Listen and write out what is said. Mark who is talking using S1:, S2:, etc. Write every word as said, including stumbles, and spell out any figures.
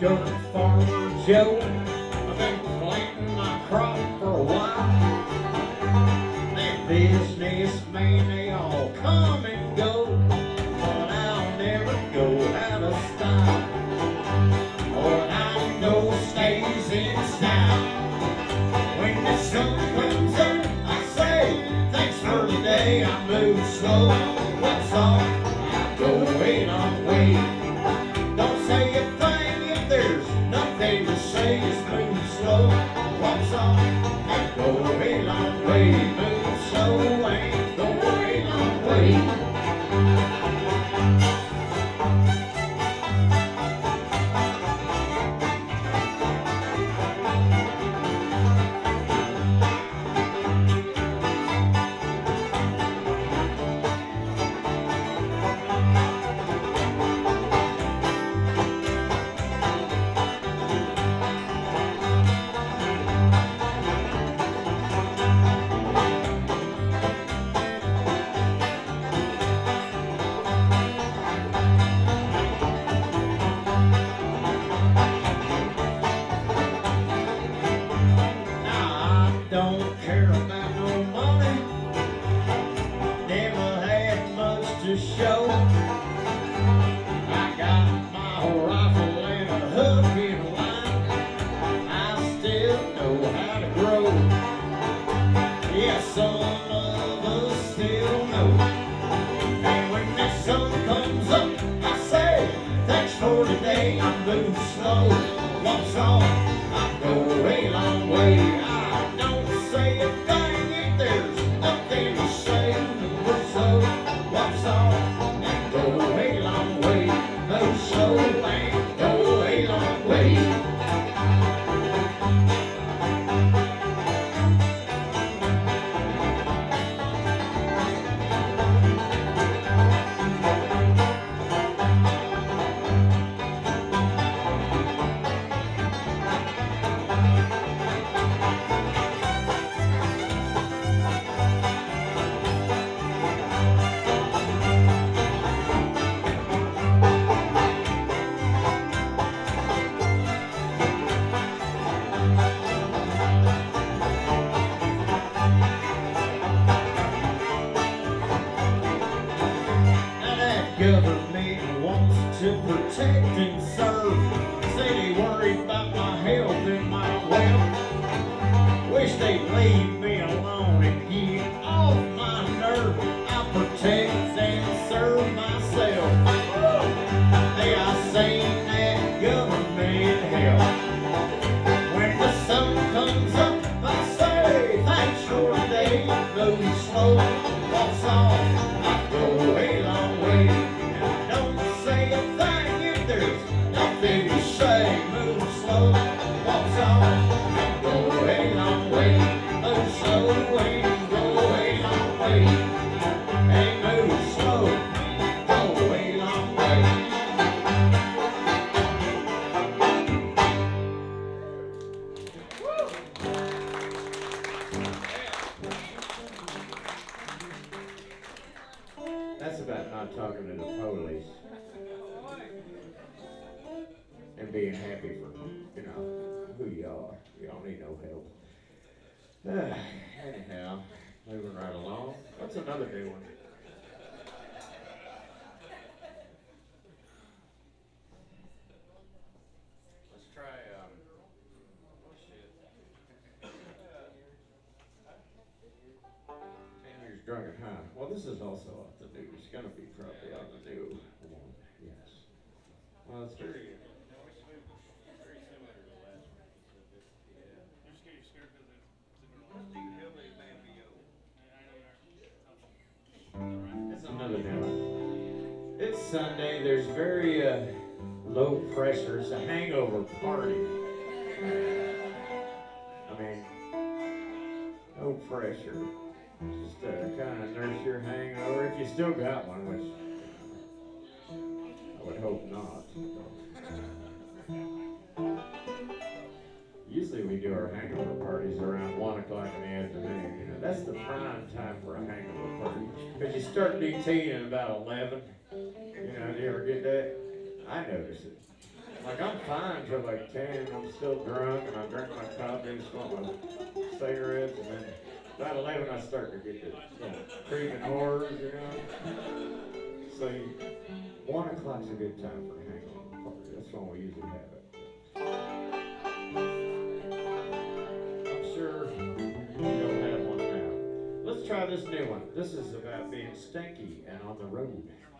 S1: Dirt Farmer Joe. I've been planting my crop for a while. Them businessmen, they all come and go, but I'll never go out of style. What I know stays in style. When the sun comes up, I say, thanks for today. I move slow, what's all? I go a long way. Don't say a thing if there's nothing to say. Just move slow, what's all? I go a long way. Move slow and go a long way. Don't care about no money, never had much to show. I got my rifle and a hook in line. I still know how to grow. Yeah, some of us still know. And when the sun comes up, I say, thanks for today. I move slow, walk on, I go a long way. I don't say a thing if there's nothing to say. Move slow, walk on, and go a long way. Move slow and go a long way. Government wants to protect and serve. Say they worry about my health and my wealth. Wish they'd leave me alone and get off my nerve. I protect and serve myself. Hey, I seen that government help. When the sun comes up, I say, thanks for the day. Move slow, walks off, I go a long way. Nothing to say, move slow, walks on, go a long way, move slow and go a long way, hey, move slow, go a long way. That's about not talking to the police. And being happy for, you know, who you are. You don't need no help. Uh, anyhow, moving right along. What's another new one? Let's try, um, oh shit. Ten years drunk and high. Well, this is also off the news. It's gonna be probably on the new one. Yes. Well, it's very. It's another new one. It's Sunday. There's very uh, low pressure. It's a hangover party. I mean, no pressure. Just uh, kind of nurse your hangover if you still got one, which I would hope not. Usually we do our hangover parties around one o'clock in the afternoon. You know, that's the prime time for a hangover party. Because you start DTing at about eleven. You know, do you ever get that? I notice it. Like, I'm fine till like ten, I'm still drunk, and I drink my coffee, smoke my cigarettes, and then about eleven I start to get the you know, creeping horrors, you know. So, one o'clock's a good time for a hangover party. That's when we usually have it. I'm sure you don't have one now. Let's try this new one. This is about being stinky and on the road.